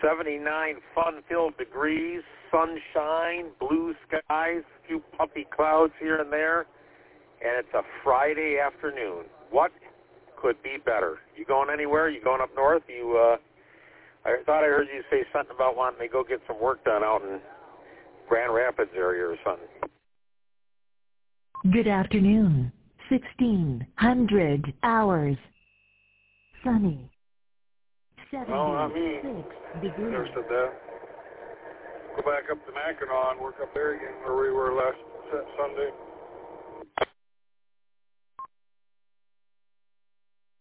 79 fun-filled degrees, sunshine, blue skies, a few puffy clouds here and there, and it's a Friday afternoon. What could be better? You going anywhere? You going up north? I thought I heard you say something about wanting to go get some work done out in Grand Rapids area or something. Good afternoon. 1600 hours. Sunny. 76 degrees. Never said that. Go back up to Mackinac and work up there again where we were last Sunday.